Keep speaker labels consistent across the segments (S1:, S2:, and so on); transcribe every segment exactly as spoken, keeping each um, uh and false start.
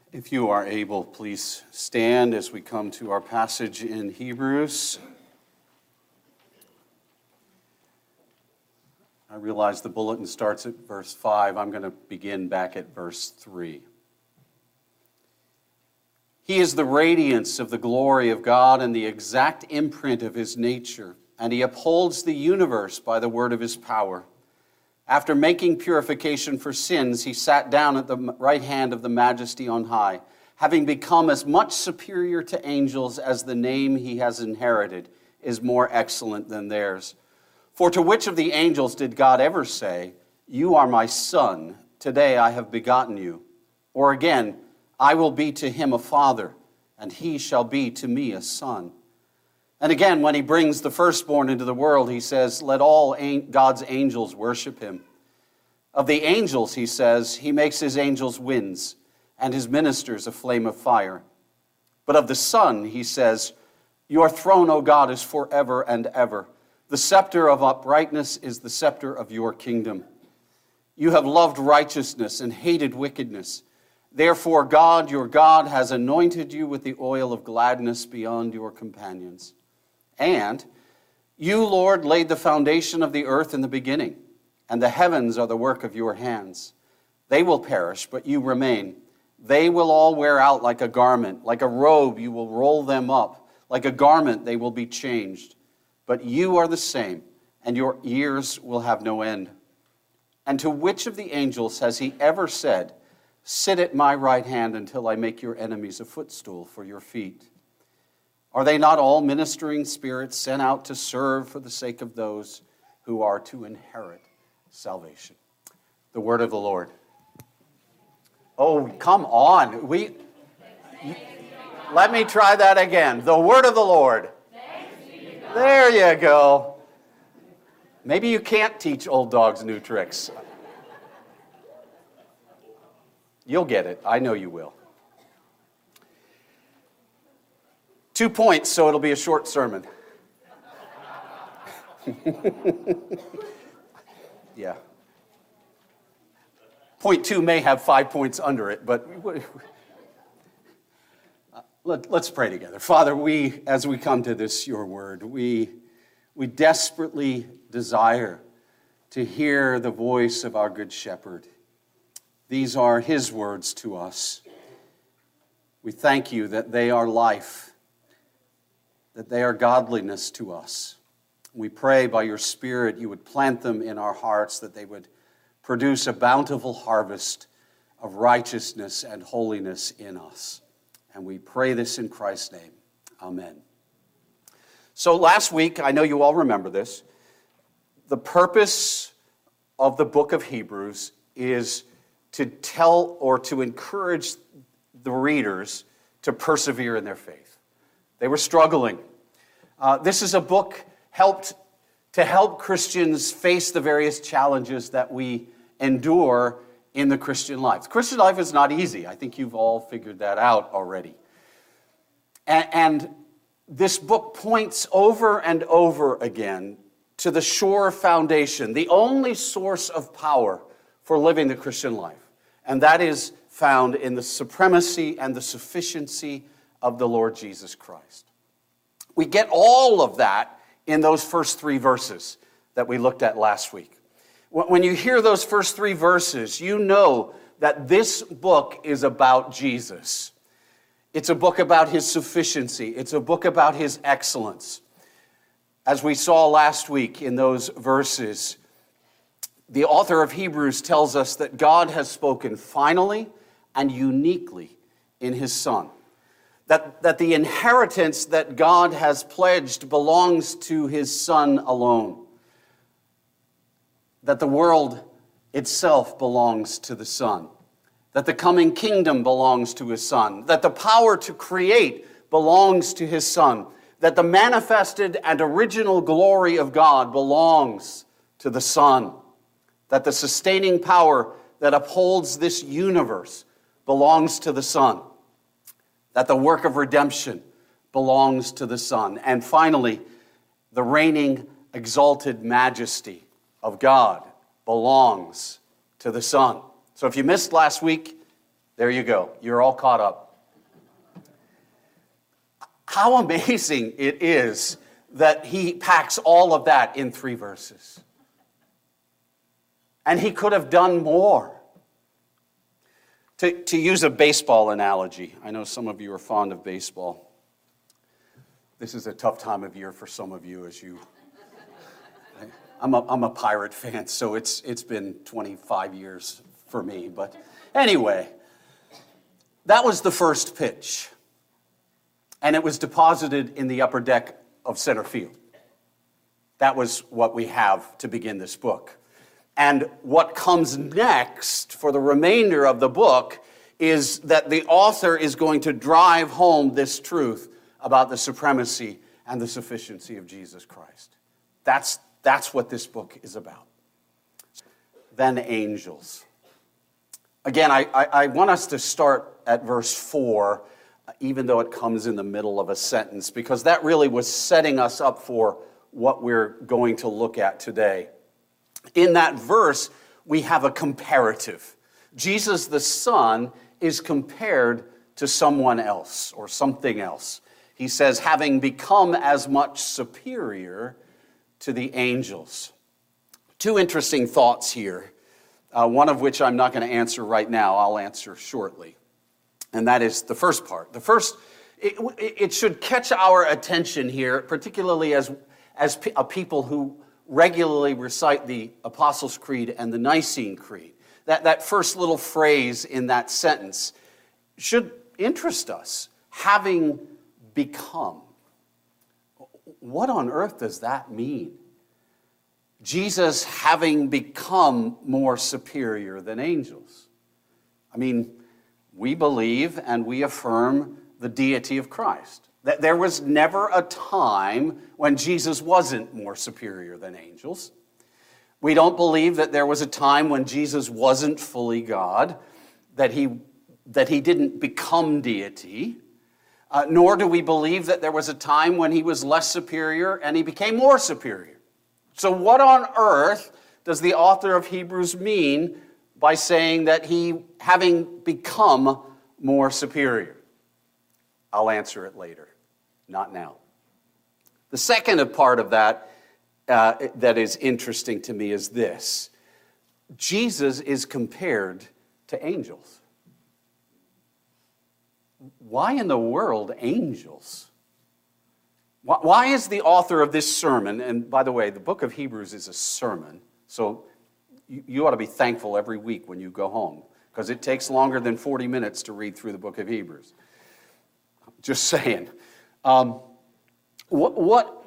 S1: If you are able, please stand as we come to our passage in Hebrews. I realize the bulletin starts at verse five. I'm going to begin back at verse three. He is the radiance of the glory of God and the exact imprint of his nature, and he upholds the universe by the word of his power. After making purification for sins, he sat down at the right hand of the Majesty on high, having become as much superior to angels as the name he has inherited is more excellent than theirs. For to which of the angels did God ever say, "You are my son, today I have begotten you"? Or again, "I will be to him a father, and he shall be to me a son"? And again, when he brings the firstborn into the world, he says, "Let all God's angels worship him." Of the angels, he says, he makes his angels winds, and his ministers a flame of fire. But of the Son, he says, "Your throne, O God, is forever and ever. The scepter of uprightness is the scepter of your kingdom. You have loved righteousness and hated wickedness. Therefore, God, your God, has anointed you with the oil of gladness beyond your companions. And you, Lord, laid the foundation of the earth in the beginning, and the heavens are the work of your hands. They will perish, but you remain. They will all wear out like a garment. Like a robe, you will roll them up. Like a garment, they will be changed. But you are the same, and your years will have no end. And to which of the angels has he ever said, 'Sit at my right hand until I make your enemies a footstool for your feet'? Are they not all ministering spirits sent out to serve for the sake of those who are to inherit salvation?" The word of the Lord. Oh, come on. We Let me try that again. The word of the Lord. There you go. Maybe you can't teach old dogs new tricks. You'll get it. I know you will. Two points, so it'll be a short sermon. Yeah. Point two may have five points under it, but let, let's pray together. Father, we, as we come to this, your word, we, we desperately desire to hear the voice of our good shepherd. These are his words to us. We thank you that they are life, that they are godliness to us. We pray by your Spirit you would plant them in our hearts, that they would produce a bountiful harvest of righteousness and holiness in us. And we pray this in Christ's name. Amen. So last week, I know you all remember this, the purpose of the book of Hebrews is to tell or to encourage the readers to persevere in their faith. They were struggling. Uh, this is a book helped to help Christians face the various challenges that we endure in the Christian life. The Christian life is not easy. I think you've all figured that out already. And, and this book points over and over again to the sure foundation, the only source of power for living the Christian life. And that is found in the supremacy and the sufficiency of the Lord Jesus Christ. We get all of that in those first three verses that we looked at last week. When you hear those first three verses, you know that this book is about Jesus. It's a book about his sufficiency. It's a book about his excellence. As we saw last week in those verses, the author of Hebrews tells us that God has spoken finally and uniquely in his Son. That, that the inheritance that God has pledged belongs to his Son alone. That the world itself belongs to the Son. That the coming kingdom belongs to his Son. That the power to create belongs to his Son. That the manifested and original glory of God belongs to the Son. That the sustaining power that upholds this universe belongs to the Son. That the work of redemption belongs to the Son. And finally, the reigning exalted majesty of God belongs to the Son. So if you missed last week, There you go. You're all caught up. How amazing it is that he packs all of that in three verses. And he could have done more. To, to use a baseball analogy, I know some of you are fond of baseball. This is a tough time of year for some of you as you... I'm a, I'm a Pirate fan, so it's it's been twenty-five years for me. But anyway, that was the first pitch. And it was deposited in the upper deck of center field. That was what we have to begin this book. And what comes next for the remainder of the book is that the author is going to drive home this truth about the supremacy and the sufficiency of Jesus Christ. That's, that's what this book is about. Then angels. Again, I, I, I want us to start at verse four, even though it comes in the middle of a sentence, because that really was setting us up for what we're going to look at today. In that verse, we have a comparative. Jesus the Son is compared to someone else or something else. He says, having become as much superior to the angels. Two interesting thoughts here, uh, one of which I'm not going to answer right now. I'll answer shortly. And that is the first part. The first, it, it should catch our attention here, particularly as, as a people who regularly recite the Apostles' Creed and the Nicene Creed. That, that first little phrase in that sentence should interest us. Having become. What on earth does that mean? Jesus having become more superior than angels. I mean, we believe and we affirm the deity of Christ. That there was never a time when Jesus wasn't more superior than angels. We don't believe that there was a time when Jesus wasn't fully God, that he, that he didn't become deity, uh, nor do we believe that there was a time when he was less superior and he became more superior. So what on earth does the author of Hebrews mean by saying that he, having become more superior? I'll answer it later, not now. The second part of that uh, that is interesting to me is this. Jesus is compared to angels. Why in the world angels? Why is the author of this sermon, and by the way, the book of Hebrews is a sermon, so you, you ought to be thankful every week when you go home, because it takes longer than forty minutes to read through the book of Hebrews. Just saying. Um, what, what,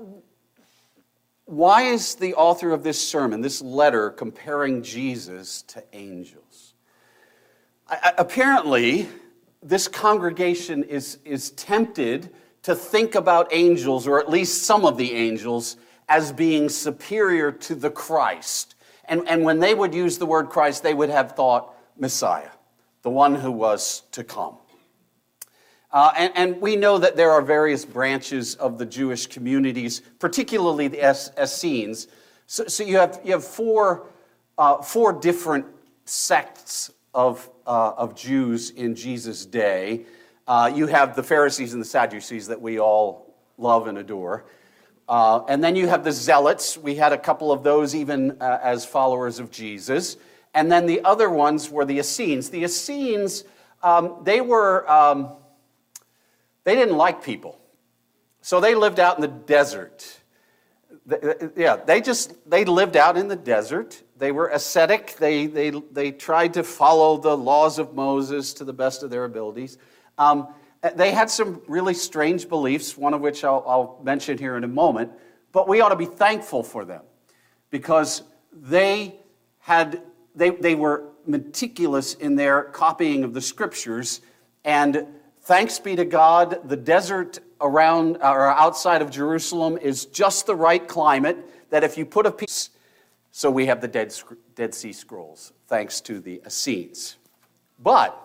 S1: why is the author of this sermon, this letter, comparing Jesus to angels? I, I, apparently, this congregation is, is tempted to think about angels, or at least some of the angels, as being superior to the Christ. And, and when they would use the word Christ, they would have thought Messiah, the one who was to come. Uh, and, and we know that there are various branches of the Jewish communities, particularly the Essenes. So, so you have you have four uh, four different sects of uh, of Jews in Jesus' day. Uh, you have the Pharisees and the Sadducees that we all love and adore, uh, and then you have the Zealots. We had a couple of those even uh, as followers of Jesus, and then the other ones were the Essenes. The Essenes, um, they were. Um, They didn't like people, so they lived out in the desert. Yeah, they just, they lived out in the desert. They were ascetic. They, they, they tried to follow the laws of Moses to the best of their abilities. Um, they had some really strange beliefs, one of which I'll, I'll mention here in a moment, but we ought to be thankful for them because they had, they, they were meticulous in their copying of the scriptures, and thanks be to God, the desert around or outside of Jerusalem is just the right climate that if you put a piece, so we have the Dead, Dead Sea Scrolls, thanks to the Essenes. But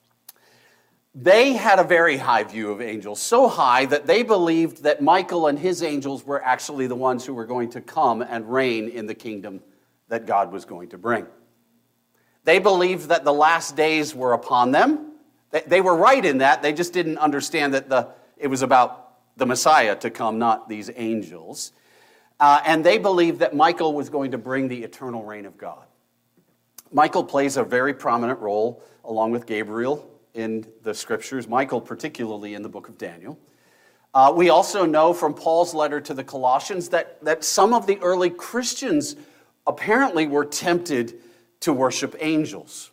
S1: they had a very high view of angels, so high that they believed that Michael and his angels were actually the ones who were going to come and reign in the kingdom that God was going to bring. They believed that the last days were upon them, They, they were right in that. They just didn't understand that the it was about the Messiah to come, not these angels. Uh, and they believed that Michael was going to bring the eternal reign of God. Michael plays a very prominent role, along with Gabriel, in the scriptures, Michael particularly in the book of Daniel. Uh, we also know from Paul's letter to the Colossians that, that some of the early Christians apparently were tempted to worship angels.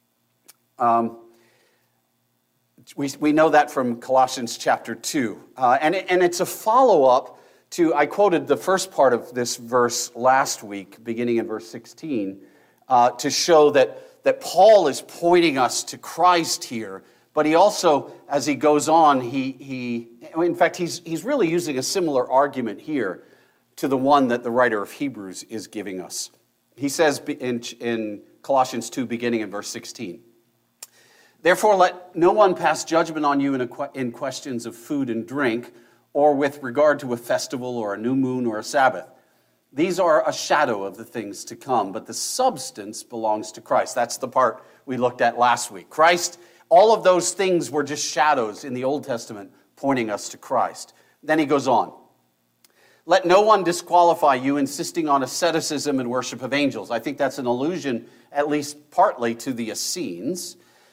S1: Um, we, we know that from Colossians chapter two. Uh, and, it, and it's a follow-up to, I quoted the first part of this verse last week, beginning in verse sixteen, uh, to show that, that Paul is pointing us to Christ here. But he also, as he goes on, he, he in fact, he's, he's really using a similar argument here to the one that the writer of Hebrews is giving us. He says in, in Colossians two, beginning in verse sixteen, "Therefore let no one pass judgment on you in, a, in questions of food and drink, or with regard to a festival or a new moon or a Sabbath. These are a shadow of the things to come, but the substance belongs to Christ." That's the part we looked at last week. Christ, all of those things were just shadows in the Old Testament pointing us to Christ. Then he goes on. "Let no one disqualify you, insisting on asceticism and worship of angels." I think that's an allusion, at least partly, to the Essenes,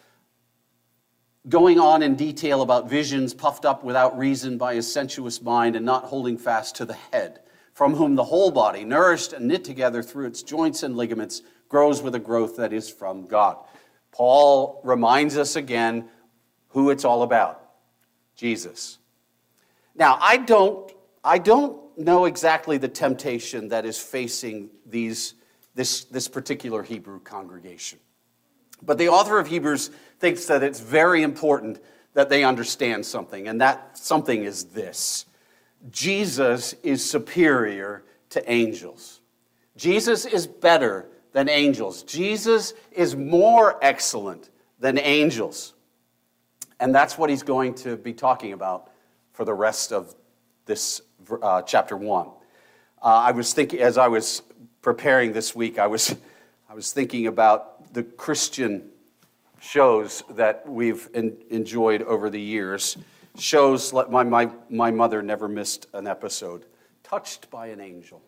S1: going on in detail about visions puffed up without reason by his sensuous mind and not holding fast to the head, from whom the whole body, nourished and knit together through its joints and ligaments, grows with a growth that is from God. Paul reminds us again who it's all about, Jesus. Now, I don't, I don't know exactly the temptation that is facing these, this, this particular Hebrew congregation. But the author of Hebrews thinks that it's very important that they understand something, and that something is this: Jesus is superior to angels. Jesus is better than angels. Jesus is more excellent than angels. And that's what he's going to be talking about for the rest of this uh, chapter one. Uh, I was thinking, as I was preparing this week, I was, I was thinking about the Christian shows that we've en- enjoyed over the years. Shows like my, my, my mother never missed an episode. Touched by an Angel.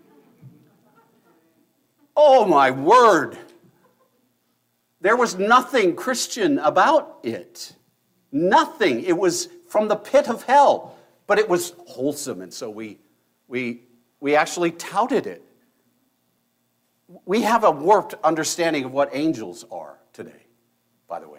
S1: Oh my word! There was nothing Christian about it. Nothing. It was from the pit of hell, but it was wholesome, and so we we we actually touted it. We have a warped understanding of what angels are today, by the way.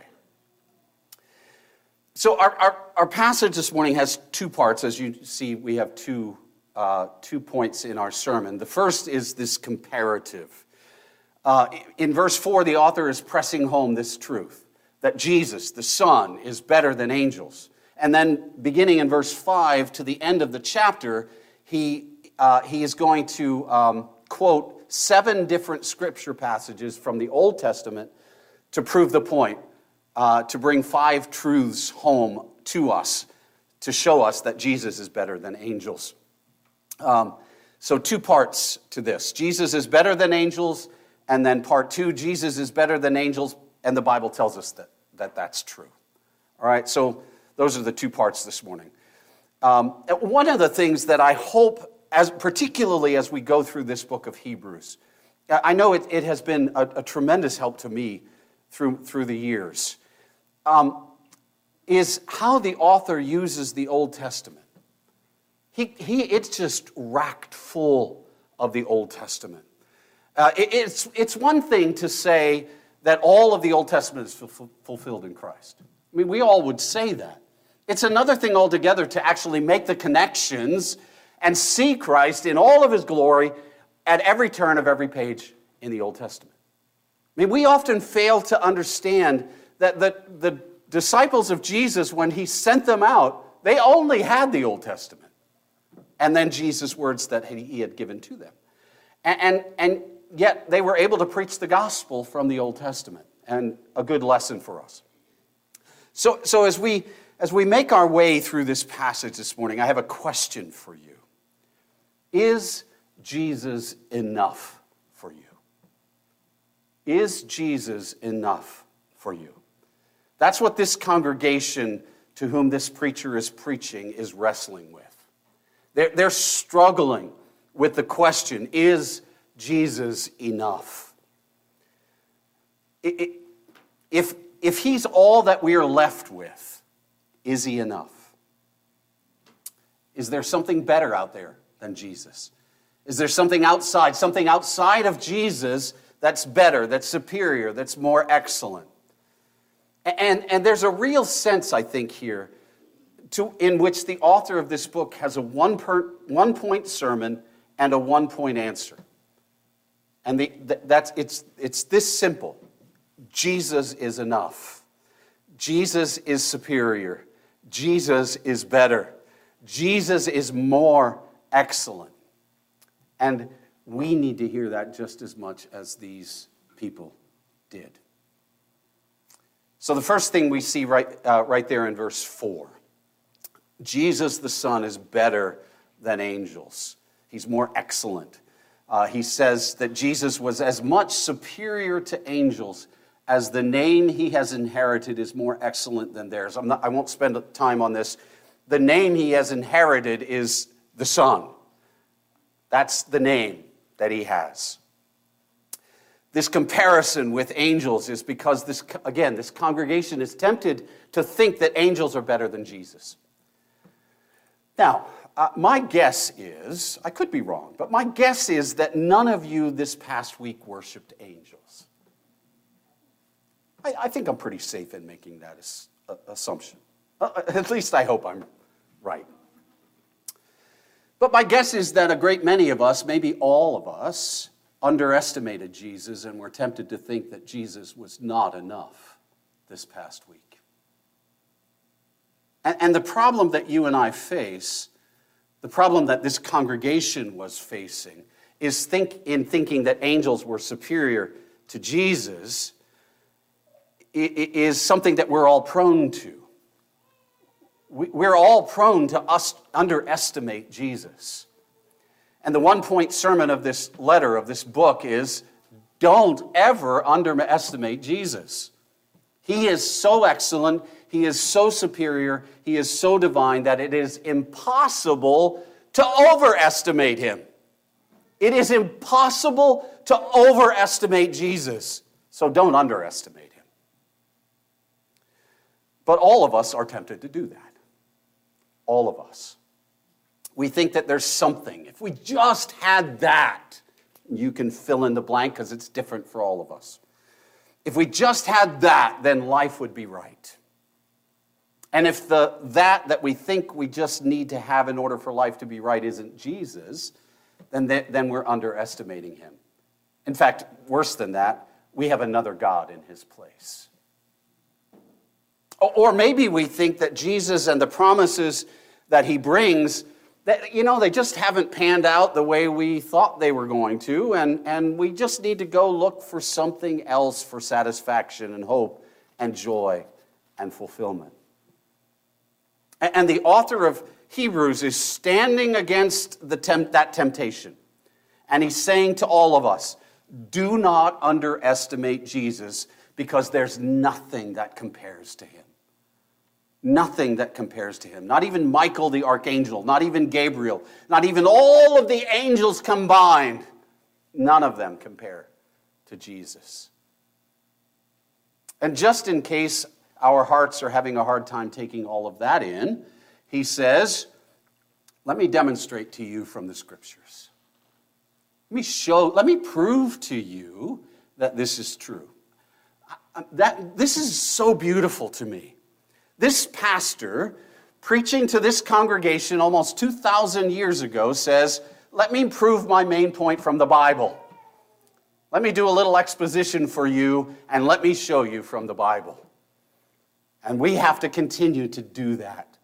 S1: So our, our, our passage this morning has two parts. As you see, we have two, uh, two points in our sermon. The first is this comparative. Uh, in verse four, the author is pressing home this truth, that Jesus, the Son, is better than angels. And then beginning in verse five to the end of the chapter, he, uh, he is going to um, quote seven different scripture passages from the Old Testament to prove the point, uh, to bring five truths home to us, to show us that Jesus is better than angels. Um, so two parts to this. Jesus is better than angels, and then part two, Jesus is better than angels, and the Bible tells us that, that that's true. All right, so those are the two parts this morning. Um, one of the things that I hope, as particularly as we go through this book of Hebrews, I know it, it has been a, a tremendous help to me through, through the years, um, is how the author uses the Old Testament. He, he, it's just racked full of the Old Testament. Uh, it, it's, it's one thing to say that all of the Old Testament is f- fulfilled in Christ. I mean, we all would say that. It's another thing altogether to actually make the connections and see Christ in all of his glory at every turn of every page in the Old Testament. I mean, we often fail to understand that the, the disciples of Jesus, when he sent them out, they only had the Old Testament, and then Jesus' words that he had given to them. And, and, and yet they were able to preach the gospel from the Old Testament, and a good lesson for us. So, so as we as we make our way through this passage this morning, I have a question for you. Is Jesus enough for you? Is Jesus enough for you? That's what this congregation to whom this preacher is preaching is wrestling with. They're, they're struggling with the question, is Jesus enough? It, it, if, if he's all that we are left with, is he enough? Is there something better out there than Jesus? Is there something outside, something outside of Jesus that's better, that's superior, that's more excellent? And, and there's a real sense, I think, here to, in which the author of this book has a one per, one-point sermon and a one-point answer. And the, that's, it's, it's this simple. Jesus is enough. Jesus is superior. Jesus is better. Jesus is more excellent. And we need to hear that just as much as these people did. So the first thing we see right, uh, right there in verse four, Jesus the Son is better than angels. He's more excellent. Uh, he says that Jesus was as much superior to angels as the name he has inherited is more excellent than theirs. I'm not, I won't spend time on this. The name he has inherited is the Son. That's the name that he has. This comparison with angels is because, this, again, this congregation is tempted to think that angels are better than Jesus. Now, uh, my guess is, I could be wrong, but my guess is that none of you this past week worshiped angels. I, I think I'm pretty safe in making that as, uh, assumption. Uh, at least I hope I'm right. But my guess is that a great many of us, maybe all of us, underestimated Jesus and were tempted to think that Jesus was not enough this past week. And, and the problem that you and I face, the problem that this congregation was facing, is think, in thinking that angels were superior to Jesus, is something that we're all prone to. We're all prone to us underestimate Jesus. And the one-point sermon of this letter, of this book, is don't ever underestimate Jesus. He is so excellent, he is so superior, he is so divine that it is impossible to overestimate him. It is impossible to overestimate Jesus. So don't underestimate him. But all of us are tempted to do that. All of us. We think that there's something. If we just had that, you can fill in the blank because it's different for all of us. If we just had that, then life would be right. And if the that that we think we just need to have in order for life to be right isn't Jesus, then, th- then we're underestimating him. In fact, worse than that, we have another God in his place. Or maybe we think that Jesus and the promises that he brings, that, you know, they just haven't panned out the way we thought they were going to, and, and we just need to go look for something else for satisfaction and hope and joy and fulfillment. And the author of Hebrews is standing against the temp- that temptation, and he's saying to all of us, do not underestimate Jesus, because there's nothing that compares to him. Nothing that compares to him. Not even Michael the archangel, not even Gabriel, not even all of the angels combined. None of them compare to Jesus. And just in case our hearts are having a hard time taking all of that in, he says, let me demonstrate to you from the scriptures. Let me show, let me prove to you that this is true. That, this is so beautiful to me. This pastor, preaching to this congregation almost two thousand years ago, says, let me prove my main point from the Bible. Let me do a little exposition for you, and let me show you from the Bible. And we have to continue to do that.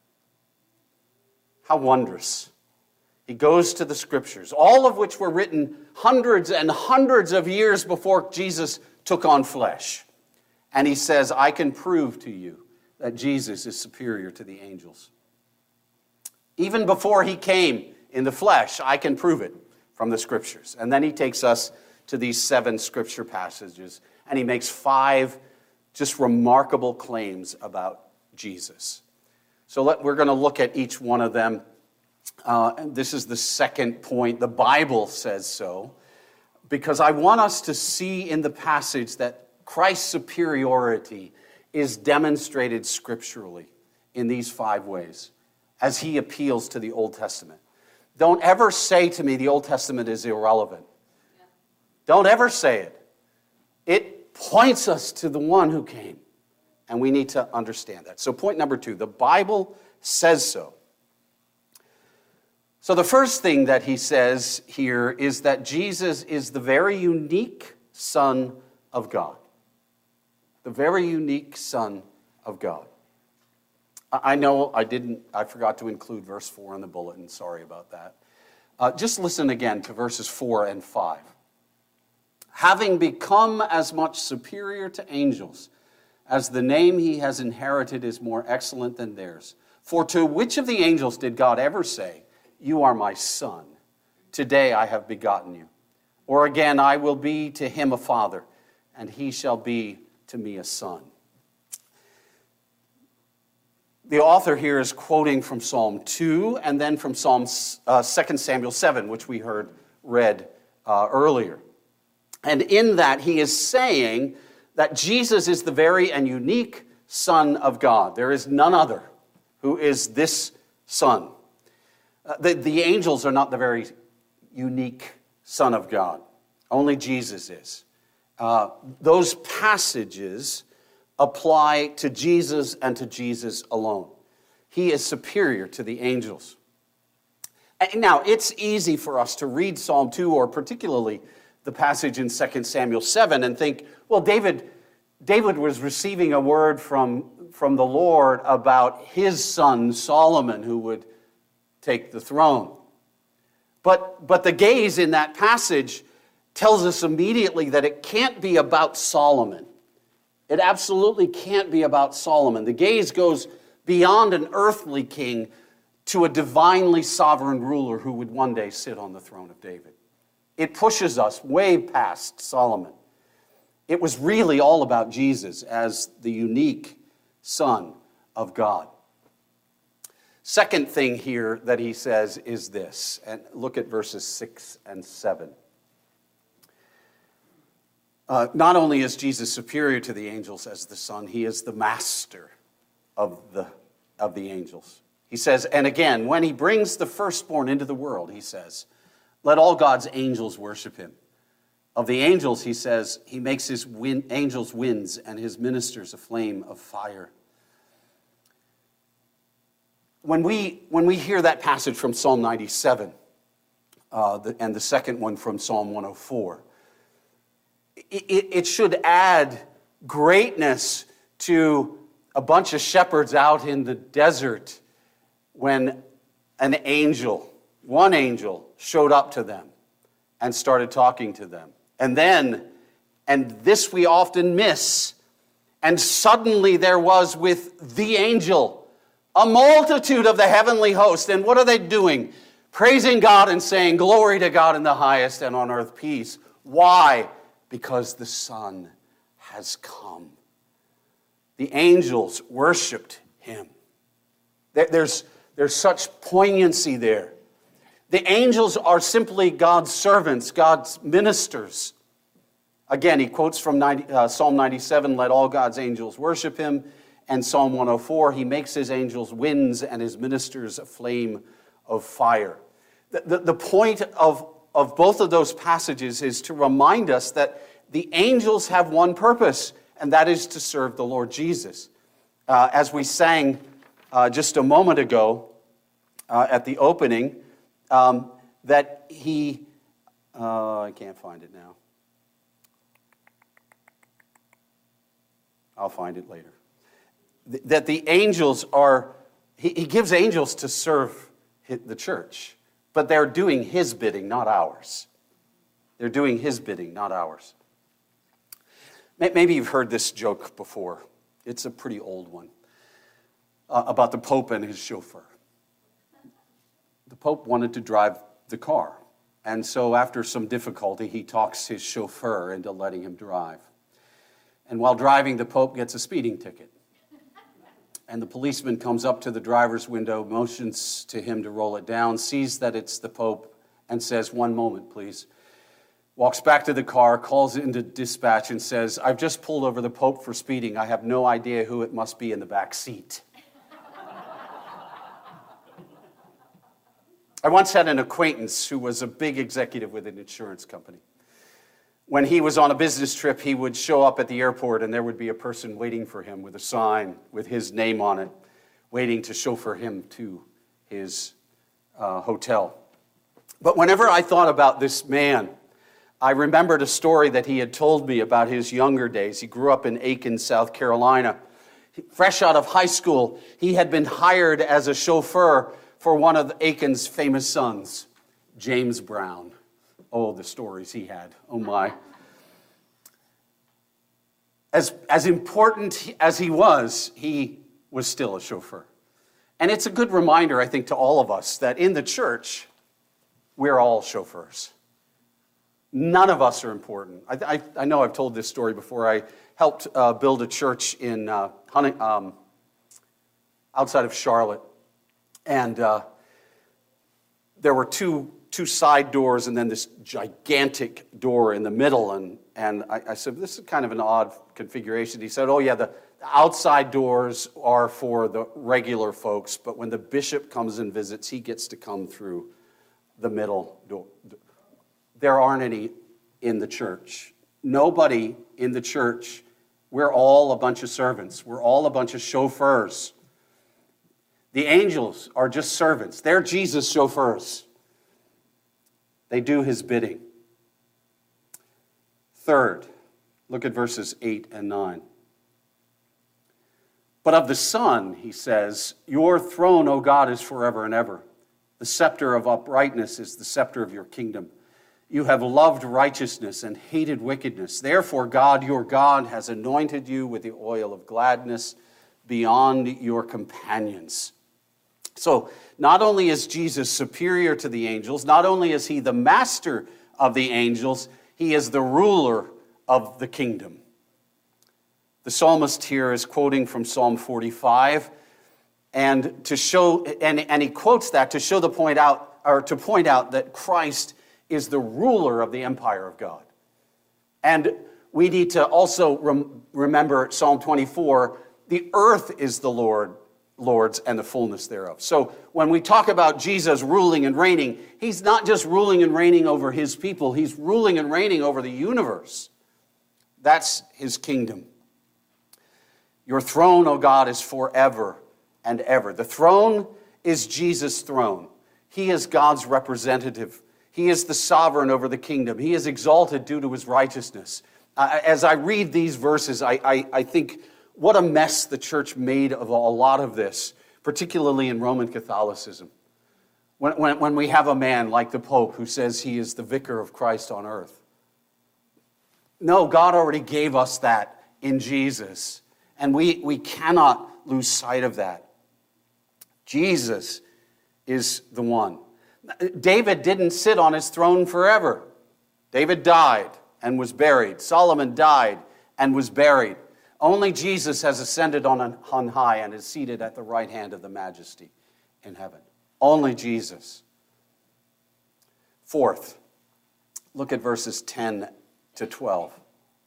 S1: How wondrous. He goes to the scriptures, all of which were written hundreds and hundreds of years before Jesus took on flesh. And he says, I can prove to you that Jesus is superior to the angels. Even before he came in the flesh, I can prove it from the scriptures. And then he takes us to these seven scripture passages, and he makes five just remarkable claims about Jesus. So let, we're going to look at each one of them. Uh, and this is the second point. The Bible says so, because I want us to see in the passage that Christ's superiority is demonstrated scripturally in these five ways as he appeals to the Old Testament. Don't ever say to me the Old Testament is irrelevant. Yeah. Don't ever say it. It points us to the one who came, and we need to understand that. So point number two, the Bible says so. So the first thing that he says here is that Jesus is the very unique Son of God. The very unique Son of God. I know I didn't, I forgot to include verse four in the bulletin. Sorry about that. Uh, just listen again to verses four and five. Having become as much superior to angels, as the name he has inherited is more excellent than theirs. For to which of the angels did God ever say, "You are my son, today I have begotten you"? Or again, "I will be to him a father, and he shall be to me a son"? The author here is quoting from Psalm two and then from Psalm uh, Second Samuel seven, which we heard read uh, earlier. And in that, he is saying that Jesus is the very and unique Son of God. There is none other who is this Son. Uh, the, the angels are not the very unique Son of God. Only Jesus is. Uh, those passages apply to Jesus and to Jesus alone. He is superior to the angels. And now, it's easy for us to read Psalm two, or particularly the passage in Second Samuel seven, and think, well, David, David was receiving a word from, from the Lord about his son Solomon, who would take the throne. But, but the gaze in that passage tells us immediately that it can't be about Solomon. It absolutely can't be about Solomon. The gaze goes beyond an earthly king to a divinely sovereign ruler who would one day sit on the throne of David. It pushes us way past Solomon. It was really all about Jesus as the unique Son of God. Second thing here that he says is this, and look at verses six and seven. Uh, not only is Jesus superior to the angels as the Son, he is the master of the, of the angels. He says, and again, when he brings the firstborn into the world, he says, let all God's angels worship him. Of the angels, he says, he makes his win- angels winds and his ministers a flame of fire. When we, when we hear that passage from Psalm ninety-seven, uh, the, and the second one from Psalm one oh four, it, it should add greatness to a bunch of shepherds out in the desert when an angel, one angel, showed up to them and started talking to them. And then, and this we often miss, and suddenly there was with the angel a multitude of the heavenly host. And what are they doing? Praising God and saying, glory to God in the highest and on earth peace. Why? Because the Son has come. The angels worshiped him. There's, there's such poignancy there. The angels are simply God's servants, God's ministers. Again, he quotes from ninety, uh, Psalm ninety-seven, let all God's angels worship him. And Psalm one oh four, he makes his angels winds and his ministers a flame of fire. The, the, the point of, of both of those passages is to remind us that the angels have one purpose, and that is to serve the Lord Jesus. Uh, as we sang uh, just a moment ago uh, at the opening, um, that he, uh, I can't find it now. I'll find it later. That the angels are, he, he gives angels to serve the church, but they're doing his bidding, not ours. They're doing his bidding, not ours. Maybe you've heard this joke before. It's a pretty old one, uh, about the Pope and his chauffeur. The Pope wanted to drive the car, and so after some difficulty, he talks his chauffeur into letting him drive. And while driving, the Pope gets a speeding ticket. And the policeman comes up to the driver's window, motions to him to roll it down, sees that it's the Pope, and says, "One moment, please." Walks back to the car, calls into dispatch, and says, "I've just pulled over the Pope for speeding. I have no idea who it must be in the back seat." I once had an acquaintance who was a big executive with an insurance company. When he was on a business trip, he would show up at the airport and there would be a person waiting for him with a sign with his name on it, waiting to chauffeur him to his uh, hotel. But whenever I thought about this man, I remembered a story that he had told me about his younger days. He grew up in Aiken, South Carolina. Fresh out of high school, he had been hired as a chauffeur for one of Aiken's famous sons, James Brown. Oh, the stories he had. Oh, my. As, as important as he was, he was still a chauffeur. And it's a good reminder, I think, to all of us that in the church, we're all chauffeurs. None of us are important. I, I, I know I've told this story before. I helped uh, build a church in uh, Hunting, um, outside of Charlotte. And uh, there were two two side doors and then this gigantic door in the middle. And, and I, I said, this is kind of an odd configuration. He said, oh, yeah, the outside doors are for the regular folks, but when the bishop comes and visits, he gets to come through the middle door. There aren't any in the church. Nobody in the church. We're all a bunch of servants. We're all a bunch of chauffeurs. The angels are just servants. They're Jesus' chauffeurs. They do his bidding. Third, look at verses eight and nine. But of the Son, he says, your throne, O God, is forever and ever. The scepter of uprightness is the scepter of your kingdom. You have loved righteousness and hated wickedness. Therefore, God, your God, has anointed you with the oil of gladness beyond your companions. So, not only is Jesus superior to the angels, not only is he the master of the angels, he is the ruler of the kingdom. The psalmist here is quoting from Psalm forty-five, and to show, and, and he quotes that to show the point out, or to point out that Christ is the ruler of the empire of God. And we need to also rem- remember Psalm twenty-four, the earth is the Lord, Lord's and the fullness thereof. So when we talk about Jesus ruling and reigning, he's not just ruling and reigning over his people, he's ruling and reigning over the universe. That's his kingdom. Your throne, O God, is forever and ever. The throne is Jesus' throne. He is God's representative. He is the sovereign over the kingdom. He is exalted due to his righteousness. Uh, as I read these verses, I, I, I think what a mess the church made of a lot of this, particularly in Roman Catholicism. When, when, when we have a man like the Pope who says he is the vicar of Christ on earth. No, God already gave us that in Jesus. And we, we cannot lose sight of that. Jesus is the one. David didn't sit on his throne forever. David died and was buried. Solomon died and was buried. Only Jesus has ascended on, on high and is seated at the right hand of the majesty in heaven. Only Jesus. Fourth, look at verses ten to twelve.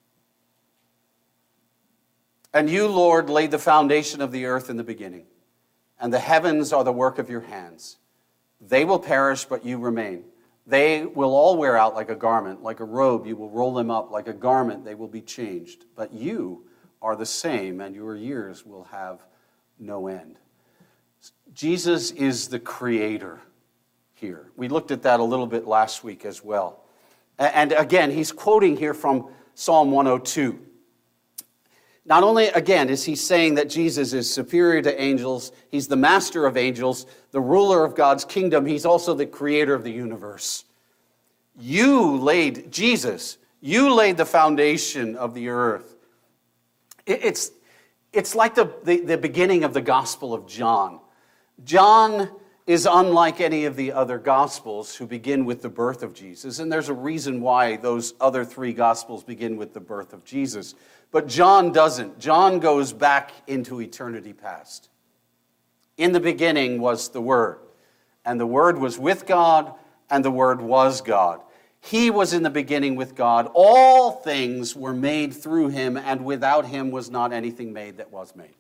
S1: And you, Lord, laid the foundation of the earth in the beginning, and the heavens are the work of your hands. They will perish, but you remain. They will all wear out like a garment, like a robe. You will roll them up like a garment. They will be changed. But you are the same, and your years will have no end. Jesus is the creator here. We looked at that a little bit last week as well. And again, he's quoting here from Psalm one oh two. Not only, again, is he saying that Jesus is superior to angels, he's the master of angels, the ruler of God's kingdom, he's also the creator of the universe. You laid, Jesus, you laid the foundation of the earth. It's, it's like the, the, the beginning of the Gospel of John. John is unlike any of the other Gospels who begin with the birth of Jesus, and there's a reason why those other three Gospels begin with the birth of Jesus. But John doesn't. John goes back into eternity past. In the beginning was the Word, and the Word was with God, and the Word was God. He was in the beginning with God. All things were made through him, and without him was not anything made that was made.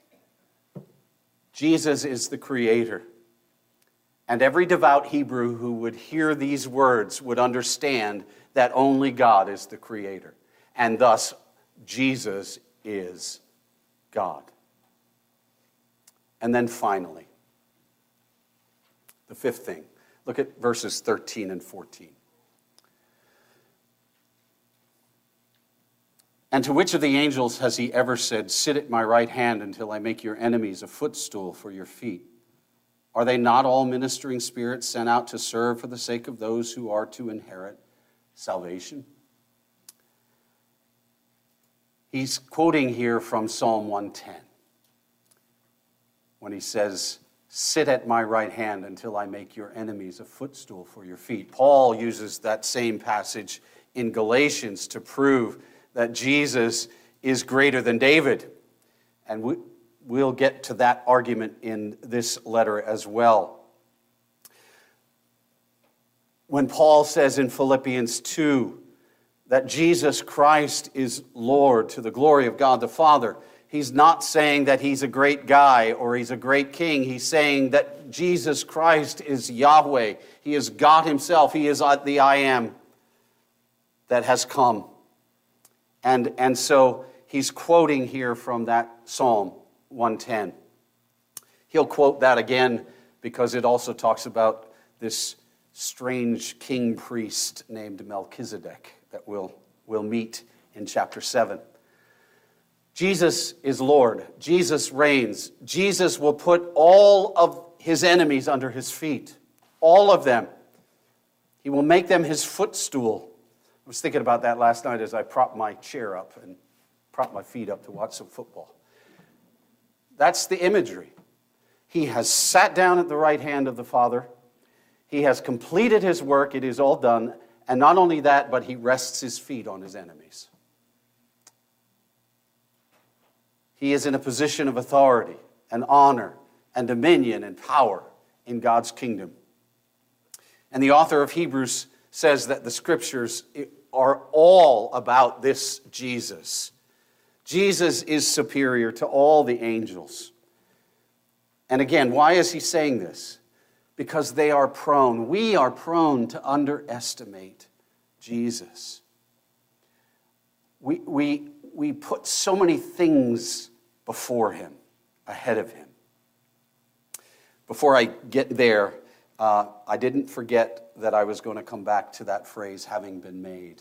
S1: Jesus is the creator. And every devout Hebrew who would hear these words would understand that only God is the creator. And thus, Jesus is God. And then finally, the fifth thing. Look at verses thirteen and fourteen. And to which of the angels has he ever said, "Sit at my right hand until I make your enemies a footstool for your feet"? Are they not all ministering spirits sent out to serve for the sake of those who are to inherit salvation? He's quoting here from Psalm one ten when he says, "Sit at my right hand until I make your enemies a footstool for your feet." Paul uses that same passage in Galatians to prove that Jesus is greater than David. And we, we'll get to that argument in this letter as well. When Paul says in Philippians two that Jesus Christ is Lord to the glory of God the Father, he's not saying that he's a great guy or he's a great king. He's saying that Jesus Christ is Yahweh. He is God himself. He is the I Am that has come. And, and so he's quoting here from that Psalm one ten. He'll quote that again because it also talks about this strange king priest named Melchizedek that we'll, we'll meet in chapter seven. Jesus is Lord. Jesus reigns. Jesus will put all of his enemies under his feet. All of them. He will make them his footstool. I was thinking about that last night as I propped my chair up and propped my feet up to watch some football. That's the imagery. He has sat down at the right hand of the Father. He has completed his work. It is all done. And not only that, but he rests his feet on his enemies. He is in a position of authority and honor and dominion and power in God's kingdom. And the author of Hebrews says that the scriptures are all about this Jesus. Jesus is superior to all the angels. And again, why is he saying this? Because they are prone, we are prone to underestimate Jesus. We, we, we put so many things before him, ahead of him. Before I get there, uh, I didn't forget that I was going to come back to that phrase, having been made.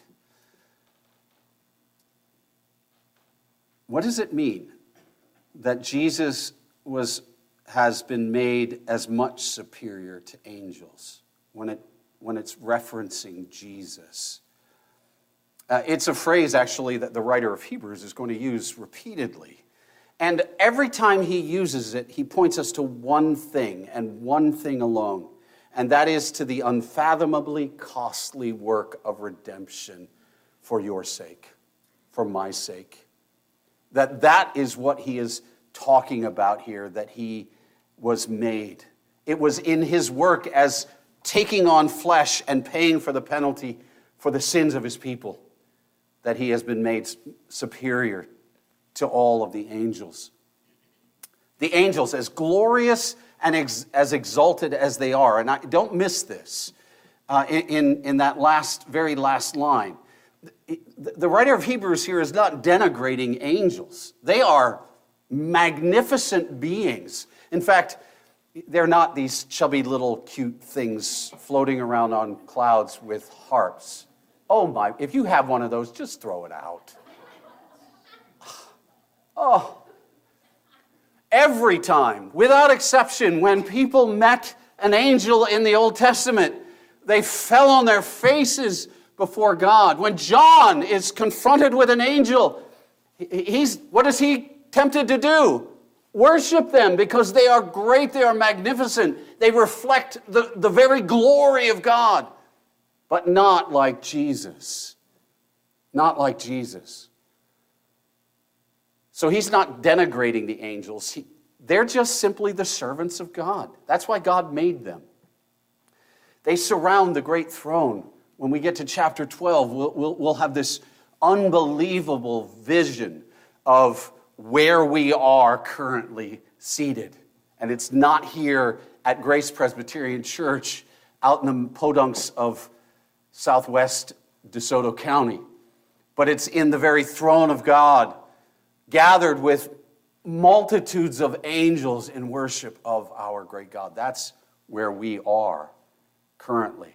S1: What does it mean that Jesus was has been made as much superior to angels when it when it's referencing Jesus? Uh, it's a phrase, actually, that the writer of Hebrews is going to use repeatedly. And every time he uses it, he points us to one thing and one thing alone. And that is to the unfathomably costly work of redemption for your sake, for my sake. That that is what he is talking about here, that he was made. It was in his work as taking on flesh and paying for the penalty for the sins of his people that he has been made superior to all of the angels. The angels, as glorious and ex- as exalted as they are, and I don't miss this uh, in, in that last, very last line. The, the writer of Hebrews here is not denigrating angels. They are magnificent beings. In fact, they're not these chubby little cute things floating around on clouds with harps. Oh my, if you have one of those, just throw it out. Oh, every time, without exception, when people met an angel in the Old Testament, they fell on their faces before God. When John is confronted with an angel, he's what is he tempted to do? Worship them because they are great, they are magnificent. They reflect the, the very glory of God, but not like Jesus. Not like Jesus. So he's not denigrating the angels. He, they're just simply the servants of God. That's why God made them. They surround the great throne. When we get to chapter twelve, we'll, we'll, we'll have this unbelievable vision of where we are currently seated. And it's not here at Grace Presbyterian Church out in the podunks of southwest DeSoto County, but it's in the very throne of God, gathered with multitudes of angels in worship of our great God. That's where we are currently.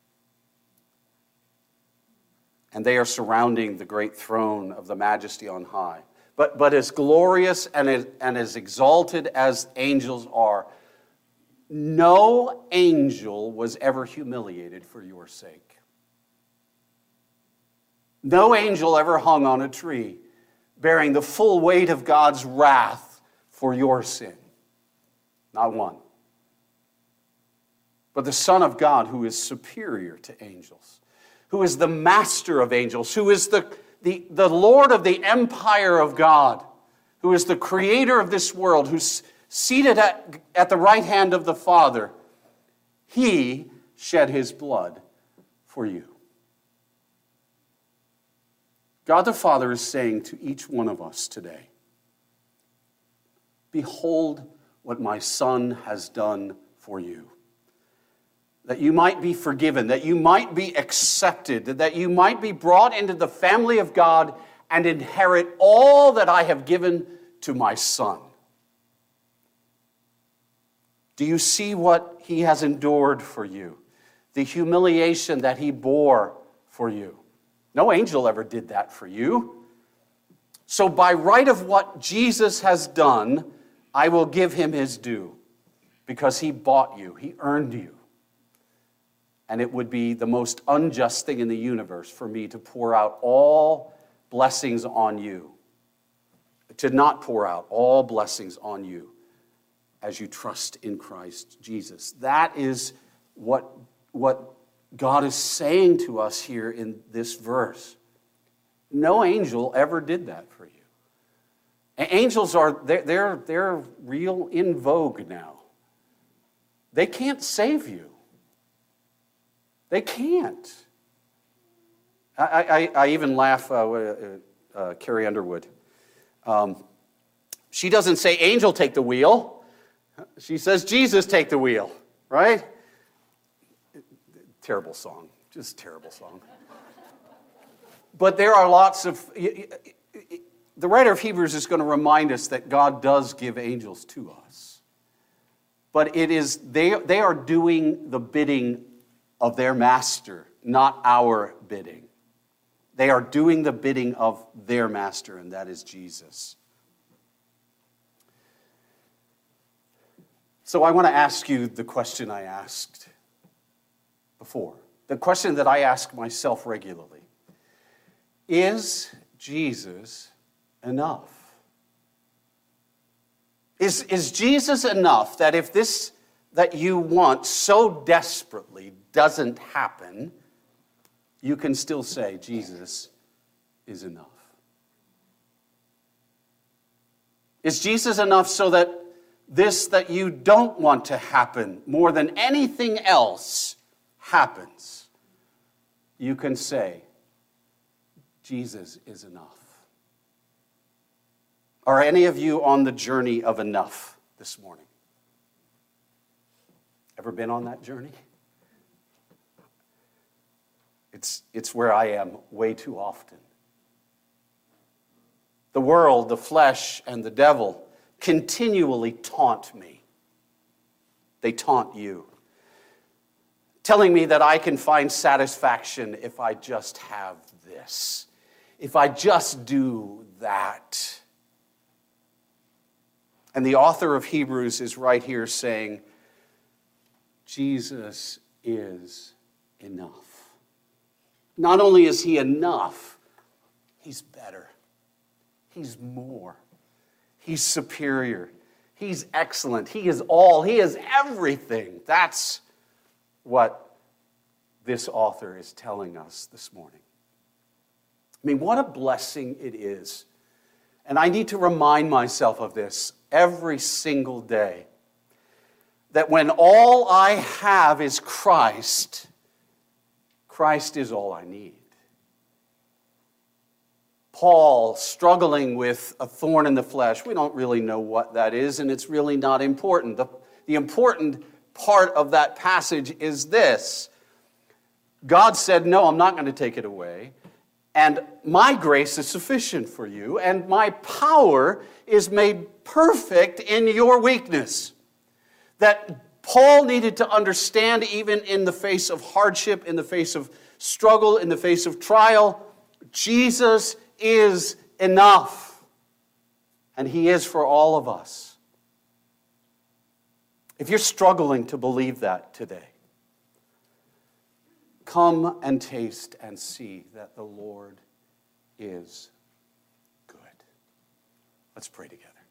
S1: And they are surrounding the great throne of the Majesty on high. But, but as glorious and as, and as exalted as angels are, no angel was ever humiliated for your sake. No angel ever hung on a tree bearing the full weight of God's wrath for your sin. Not one. But the Son of God, who is superior to angels, who is the master of angels, who is the, the, the Lord of the empire of God, who is the creator of this world, who's seated at, at the right hand of the Father, he shed his blood for you. God the Father is saying to each one of us today, behold what my Son has done for you. That you might be forgiven, that you might be accepted, that you might be brought into the family of God and inherit all that I have given to my Son. Do you see what he has endured for you? The humiliation that he bore for you. No angel ever did that for you. So by right of what Jesus has done, I will give him his due, because he bought you, he earned you. And it would be the most unjust thing in the universe for me to pour out all blessings on you, to not pour out all blessings on you as you trust in Christ Jesus. That is what, what God is saying to us here in this verse. No angel ever did that for you. Angels are, they're, they're, they're real in vogue now. They can't save you. They can't. I, I, I even laugh, uh, uh, uh, Carrie Underwood. Um, she doesn't say, angel, take the wheel. She says, Jesus, take the wheel, right? Terrible song, just terrible song. But there are lots of, the writer of Hebrews is going to remind us that God does give angels to us. But it is, they, they are doing the bidding of their master, not our bidding. They are doing the bidding of their master, and that is Jesus. So I want to ask you the question I asked before, the question that I ask myself regularly. Is Jesus enough? Is, is Jesus enough that if this that you want so desperately doesn't happen, you can still say Jesus is enough? Is Jesus enough so that this that you don't want to happen more than anything else happens? You can say Jesus is enough. Are any of you on the journey of enough this morning? Ever been on that journey? It's, it's where I am way too often. The world, the flesh, and the devil continually taunt me. They taunt you, telling me that I can find satisfaction if I just have this, if I just do that. And the author of Hebrews is right here saying, Jesus is enough. Not only is he enough, he's better. He's more. He's superior. He's excellent. He is all. He is everything. That's what this author is telling us this morning. I mean, what a blessing it is. And I need to remind myself of this every single day, that when all I have is Christ, Christ is all I need. Paul struggling with a thorn in the flesh. We don't really know what that is, and it's really not important. The, the important part of that passage is this. God said, no, I'm not going to take it away. And my grace is sufficient for you, and my power is made perfect in your weakness. That Paul needed to understand, even in the face of hardship, in the face of struggle, in the face of trial, Jesus is enough. And he is for all of us. If you're struggling to believe that today, come and taste and see that the Lord is good. Let's pray together.